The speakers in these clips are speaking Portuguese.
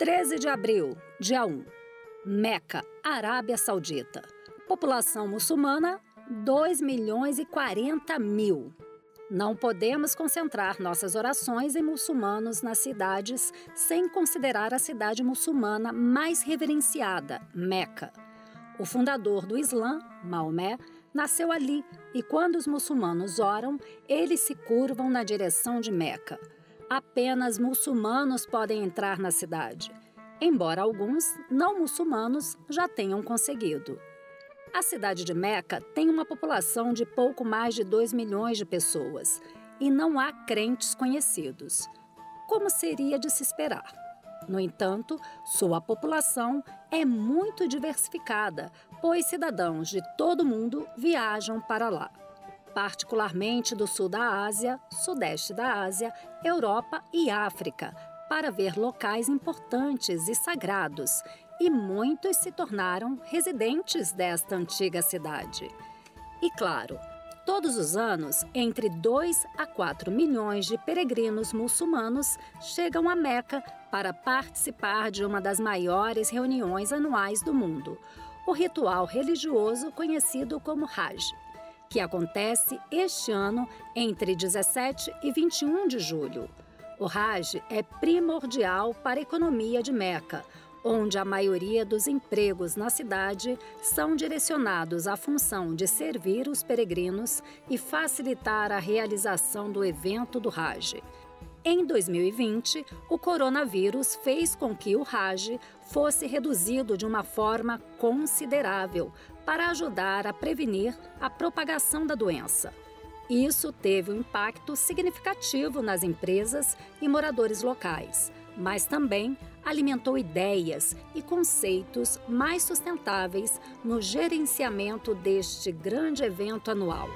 13 de abril, dia 1. Meca, Arábia Saudita. População muçulmana, 2.040.000. Não podemos concentrar nossas orações em muçulmanos nas cidades sem considerar a cidade muçulmana mais reverenciada, Meca. O fundador do Islã, Maomé, nasceu ali e quando os muçulmanos oram, eles se curvam na direção de Meca. Apenas muçulmanos podem entrar na cidade, embora alguns não muçulmanos já tenham conseguido. A cidade de Meca tem uma população de pouco mais de 2 milhões de pessoas e não há crentes conhecidos, como seria de se esperar. No entanto, sua população é muito diversificada, pois cidadãos de todo o mundo viajam para lá, particularmente do sul da Ásia, sudeste da Ásia, Europa e África, para ver locais importantes e sagrados, e muitos se tornaram residentes desta antiga cidade. E claro, todos os anos, entre 2 a 4 milhões de peregrinos muçulmanos chegam a Meca para participar de uma das maiores reuniões anuais do mundo, o ritual religioso conhecido como Hajj, que acontece este ano entre 17 e 21 de julho. O Hajj é primordial para a economia de Meca, onde a maioria dos empregos na cidade são direcionados à função de servir os peregrinos e facilitar a realização do evento do Hajj. Em 2020, o coronavírus fez com que o Hajj fosse reduzido de uma forma considerável para ajudar a prevenir a propagação da doença. Isso teve um impacto significativo nas empresas e moradores locais, mas também alimentou ideias e conceitos mais sustentáveis no gerenciamento deste grande evento anual.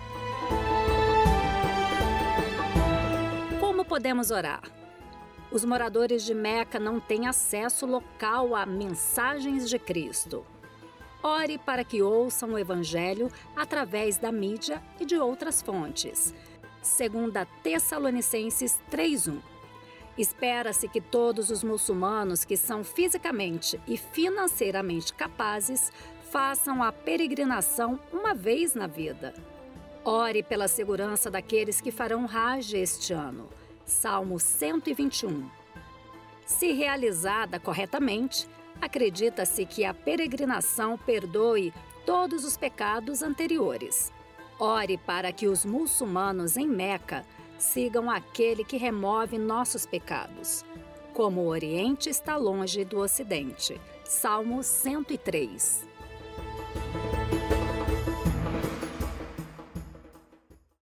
Como podemos orar? Os moradores de Meca não têm acesso local a mensagens de Cristo. Ore para que ouçam o Evangelho através da mídia e de outras fontes. 2 Tessalonicenses 3:1. Espera-se que todos os muçulmanos que são fisicamente e financeiramente capazes façam a peregrinação uma vez na vida. Ore pela segurança daqueles que farão Hajj este ano. Salmo 121. Se realizada corretamente, acredita-se que a peregrinação perdoe todos os pecados anteriores. Ore para que os muçulmanos em Meca sigam aquele que remove nossos pecados. Como o Oriente está longe do Ocidente. Salmo 103.